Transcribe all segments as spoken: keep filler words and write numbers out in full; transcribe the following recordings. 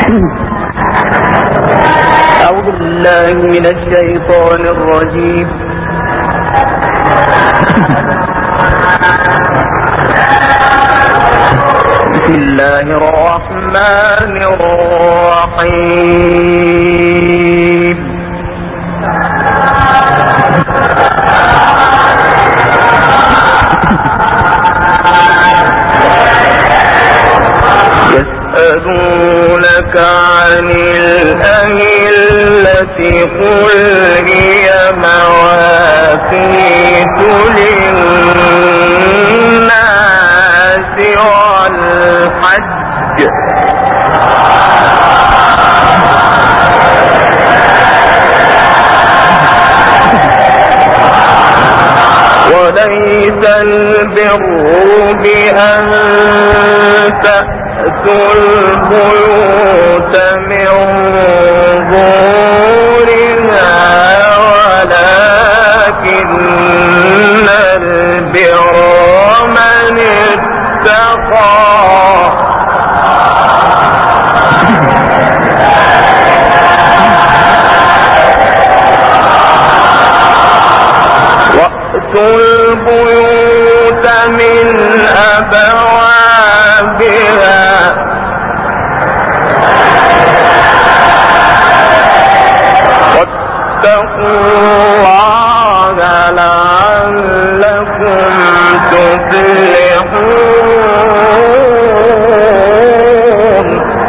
أعوذ بالله من الشيطان الرجيم. بسم الله الرحمن الرحيم. يسألونك عن الأهلة قل هي مواقيت للناس والحج وليس البر بأن تأتوا البيوت من ظهورها ولكن البر من اتقى وأتوا البيوت من أبوابها واتقوا الله لعلكم تفلحون.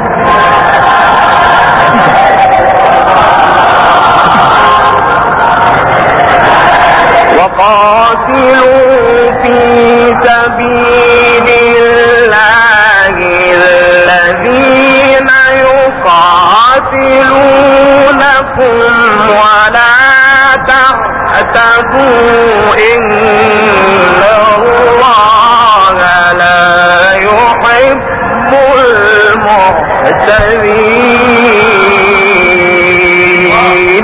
وقاتلوا في سبيل الله الذين يقاتلونكم ولا تعتدوا إن الله لا يحب المعتدين.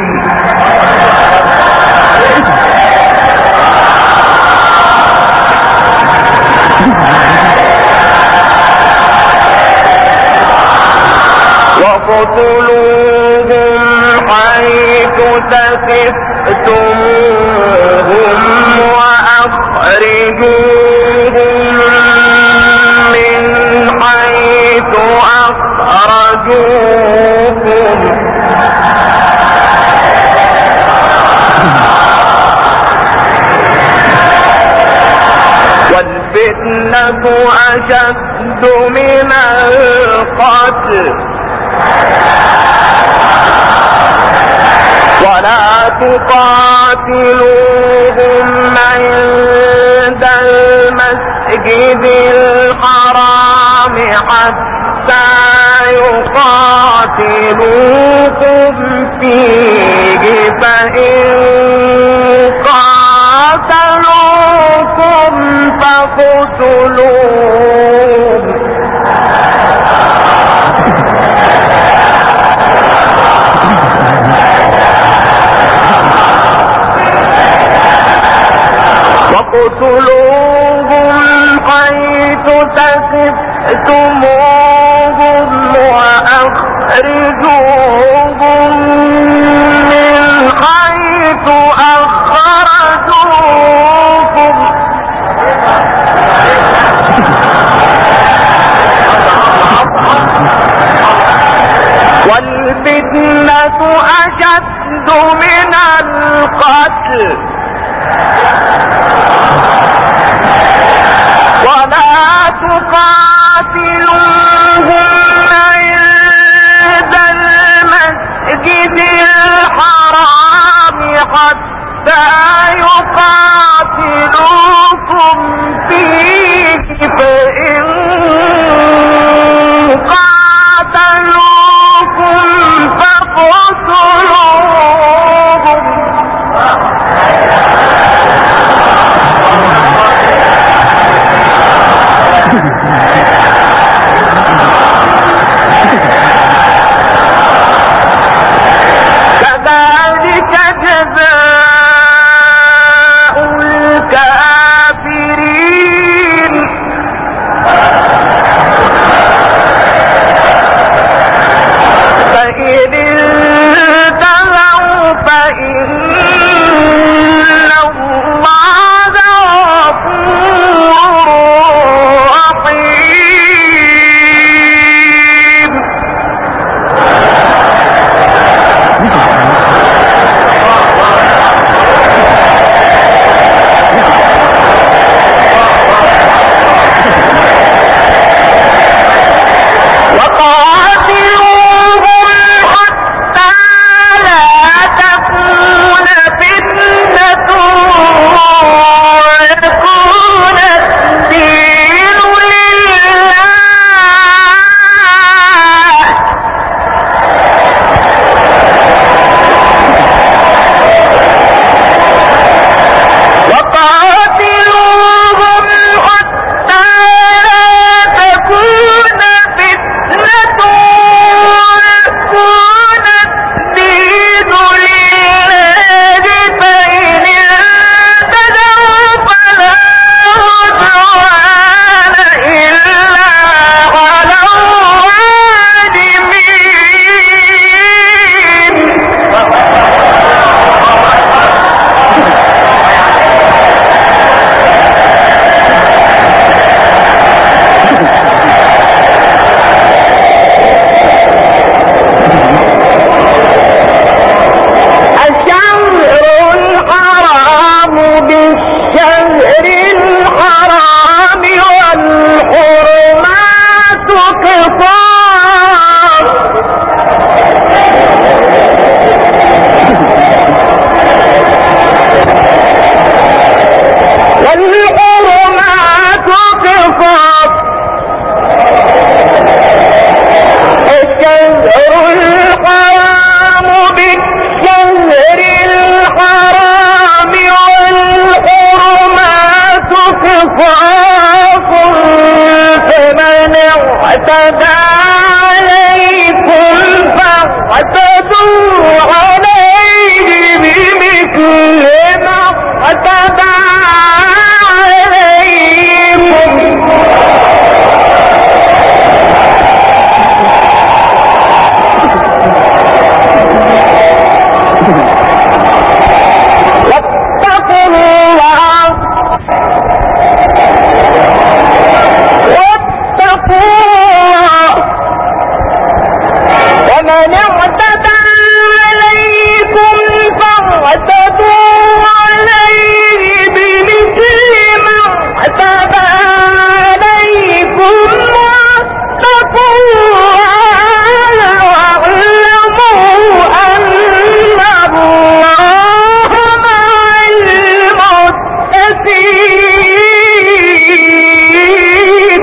وَاقْتُلُوهُمْ حَيْثُ ثَقِفْتُمُوهُمْ وَأَخْرِجُوهُمْ مِنْ حَيْثُ أَخْرَجُوكُمْ وَالْفِتْنَةُ أَشَدُّ مِنَ الْقَتْلِ ولا تقاتلوهم عند المسجد الحرام حتى يقاتلوكم فيه فإن قاتلوكم فاقتلوهم وَاقْتُلُوهُمْ حَيْثُ ثَقِفْتُمُوهُمْ وَأَخْرِجُوهُمْ مِنْ حَيْثُ أَخْرَجُوكُمْ وَالْفِتْنَةُ أَشَدُّ مِنَ الْقَتْلِ ولا تقاتلوهم عند المسجد الحرام حتى يقاتلوكم فيه فإن قاتلوكم فاقتلوهم كذلك جزاء الكافرين. كتب عليكم فاعتدوا عليه بمثل ما كتب عليكم واتقوا الله ومن اعتدى عليكم فاعتدوا عليه بمثل ما اعتدى عليكم واتقوا الله واعلموا ان الله مع المتقين.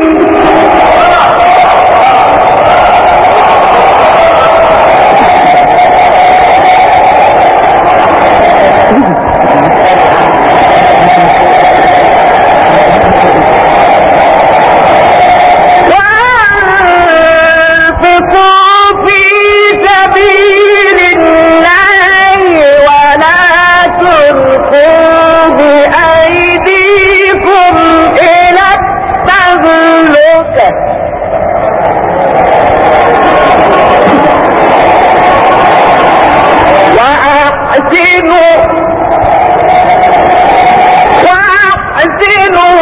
وأحسنوا وأحسنوا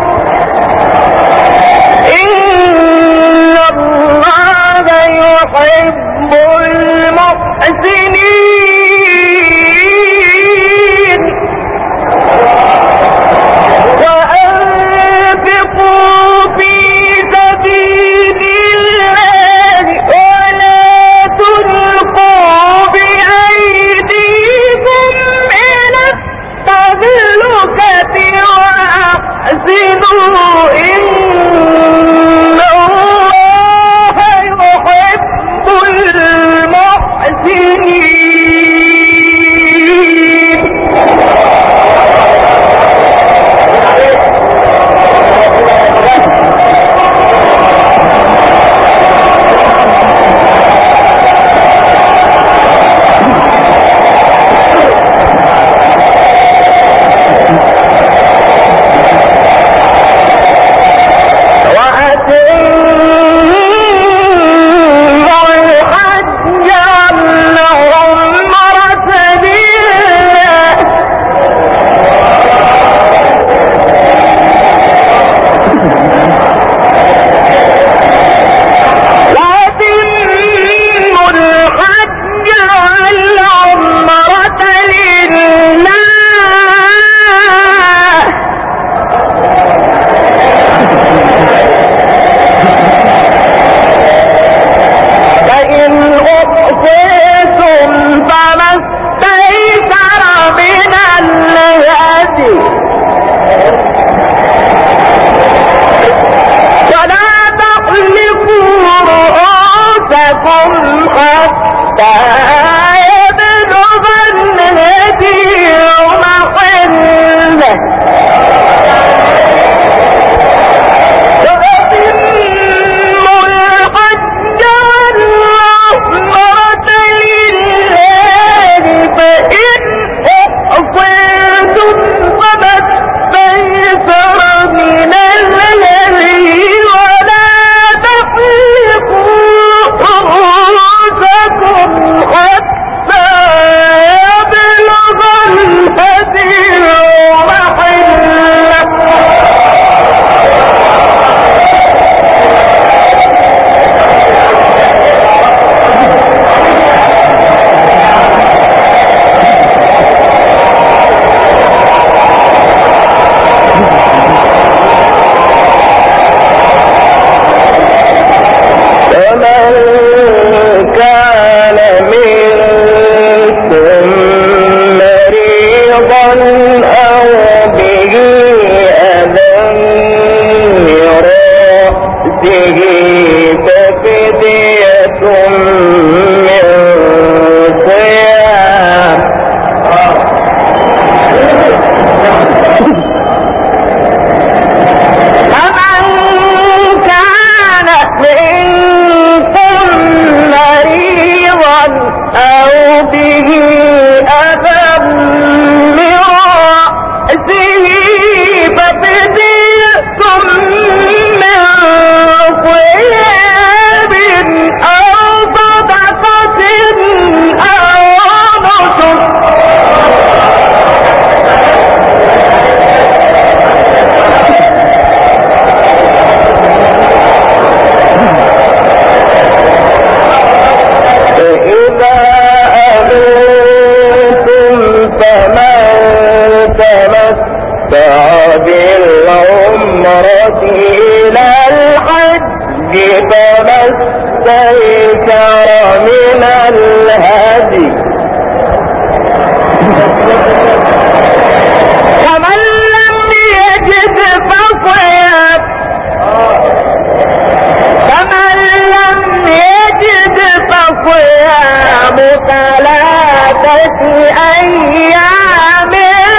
إن الله يحب المحسنين. وأنفقوا في سبيل الله ولا تلقوا بأيديكم إلى التهلكة وأحسنوا إن الله يحب المحسنين. فما استيسر من الهدي فمن لم يجد فصيام فمن لم يجد فصيام ثلاثة أيام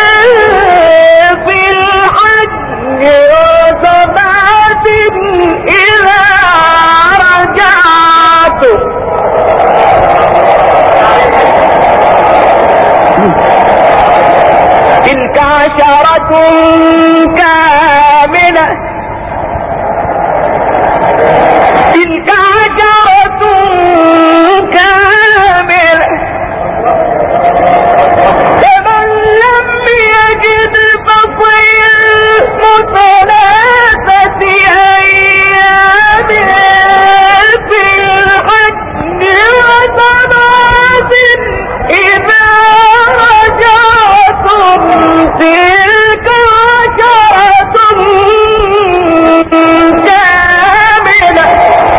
في الحج وسبعة إذا رجعتم تلك عشرة كاملة تلك عشرة كاملة فمن لم يجد فصيام ثلاثة أيام في الحج وسبعة إذا رجعتم تلك عشرة كاملة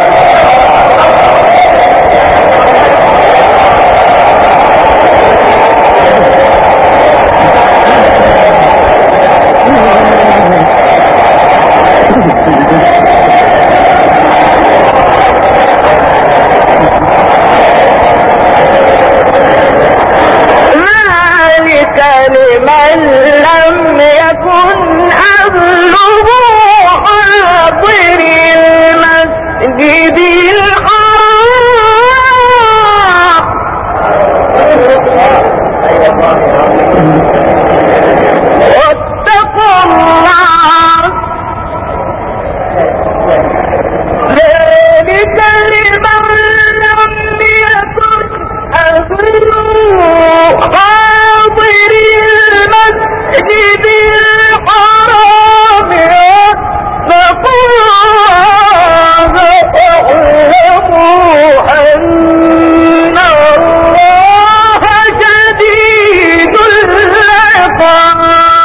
ذلك لمن لم يكن أهله حاضر المسجد الحرام واتقوا الله ذلك لمن لم يكن أهله حاضر المسجد الحرام واتقوا الله واعلموا أن الله شديد العقاب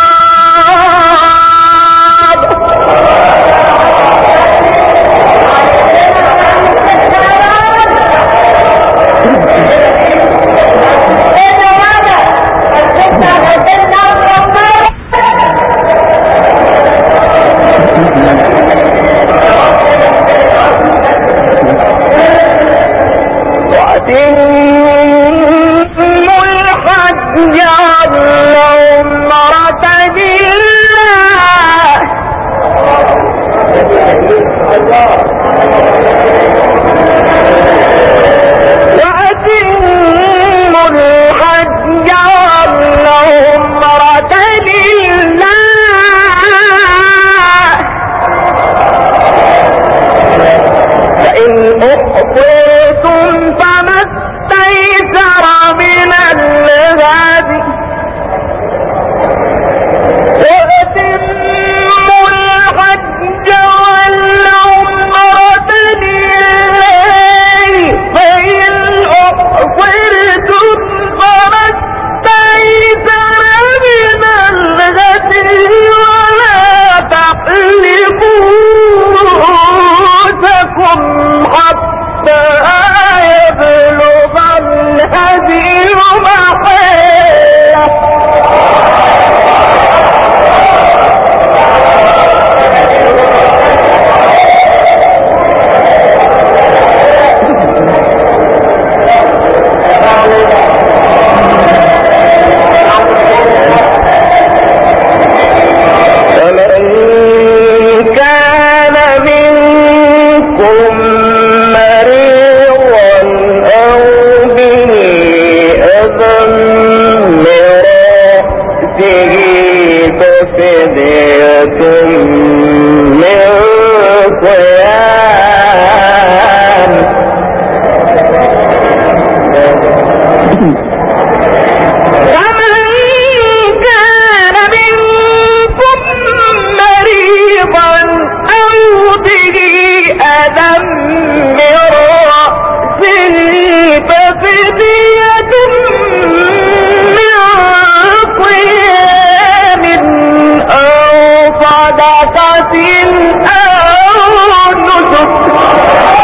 وأتموا الحج والعمرة لله وأتموا الحج والعمرة لله فإن أحصرتم فما استيسر من الهدي وأتموا الحج والعمرة لله فإن أحصرتم فما استيسر من الهدي ولا تحلقوا رؤوسكم حتى يبلغ الهدي محله فمن كان منكم مريضا أو به أذى من رأسه ففدية من صيام فمن كان منكم مريضا أو به أذى من رأسه ففدية من صيام أو صدقة أو نسك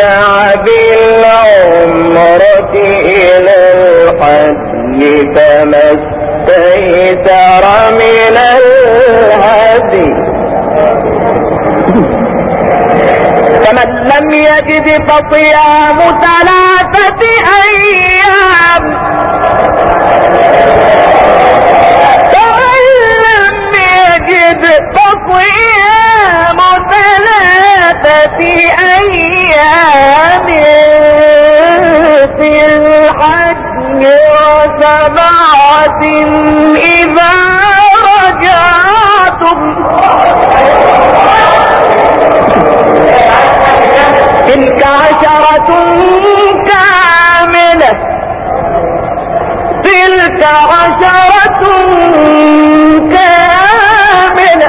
بالعمرة إلى الحج فما استيسر من الهدي فمن لم يجد فصيام ثلاثة أيام فمن لم يجد فصيام ثلاثة أيام في الحج وسبعة إذا رجعتم تلك عشرة كاملة تلك عشرة كاملة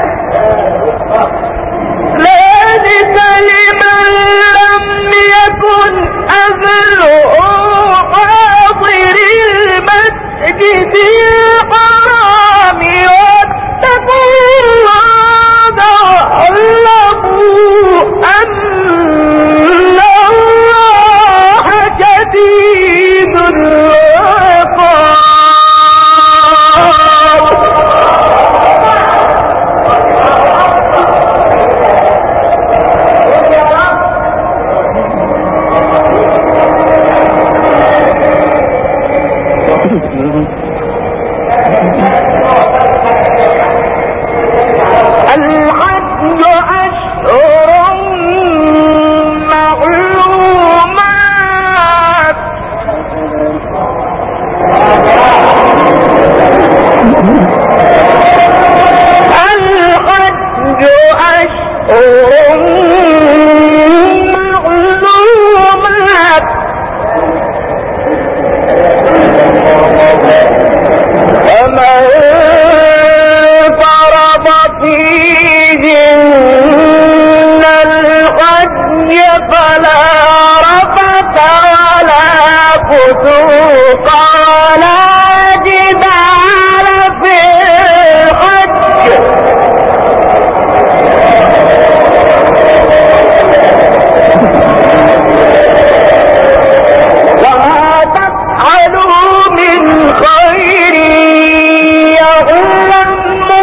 ذلك لمن لم يكن أهله حاضر المسجد الحرام واتقوا الله واعلموا أن الله شديد العقاب. الحج أشهر معلومات الحج أشهر معلومات فمن فرض فيهن الحج فلا رفث ولا فسوق ولا جدال في الحج وما تفعلوا من خير يعلمه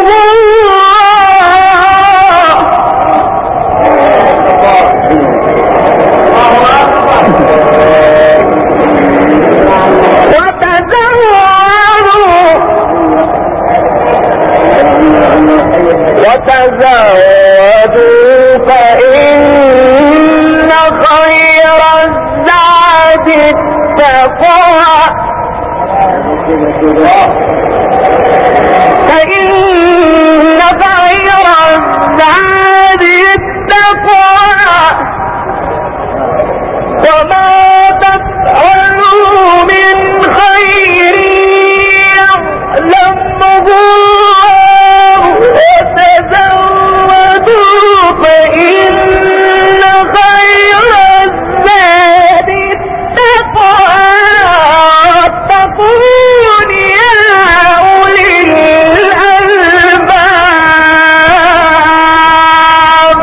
وتزودوا فإن خير الزاد التقوى فإن خير الزاد التقوى وما تفعلوا من خير يعلمه وتزودوا فإن خير الزاد التقوى واتقون يا أولي الألباب.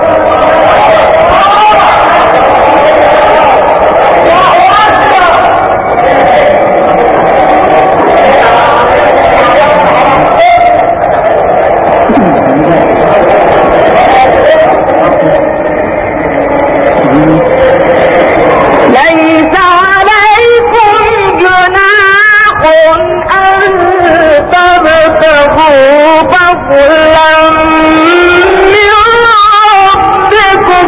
ليس عليكم جناح أن تبتغوا فضلا من ربكم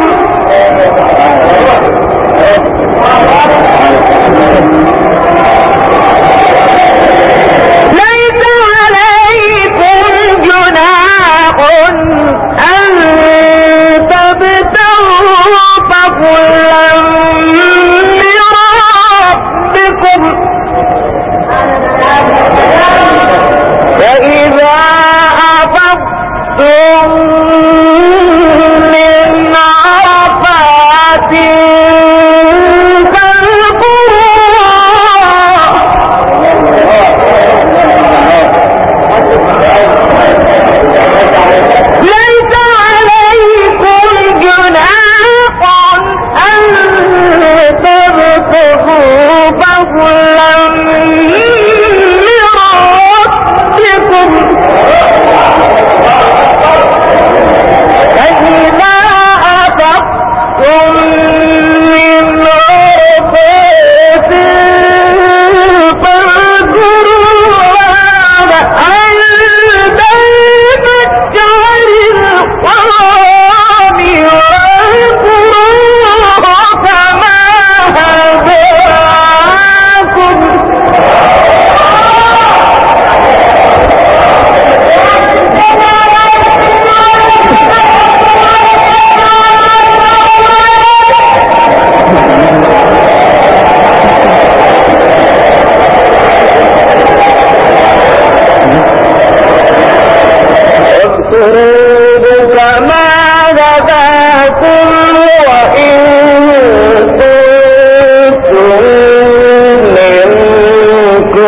ليس عليكم جناح أن تبتغوا فضلا من ربكم فإذا أفضتم من عرفات ليس عليكم جناح أن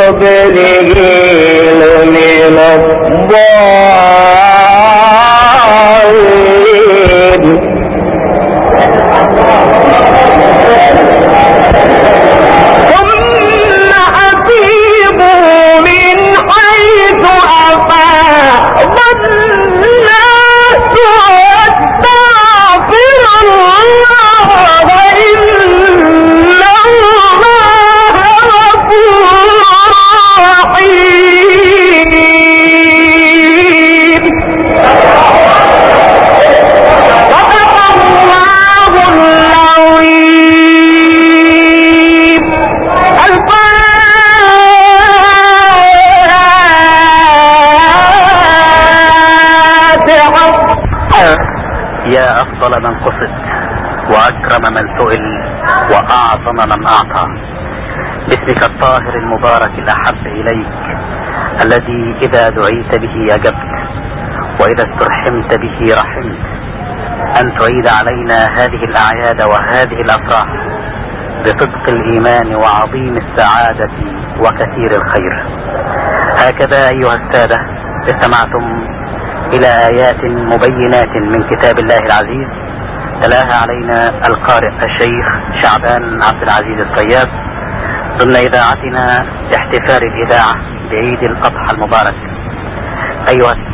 قبله لمن الضالين ثم أفيضوا من حيث أفاض الناس واستغفروا الله إن الله غفور رحيم. صدق الله العظيم. الفاتحة. يا أفضل من قصد وأكرم من سئل وأعظم من أعطى، باسمك الطاهر المبارك الأحب إليك، الذي إذا دعيت به أجبت وإذا استرحمت به رحمت، أن تعيد علينا هذه الأعياد وهذه الأفراح بصدق الإيمان وعظيم السعادة وكثير الخير. هكذا أيها السادة استمعتم إلى آيات مبينات من كتاب الله العزيز تلاها علينا القارئ الشيخ شعبان عبد العزيز الطياب ضمن إذاعتنا احتفال الإذاعة بعيد الأضحى المبارك. أيها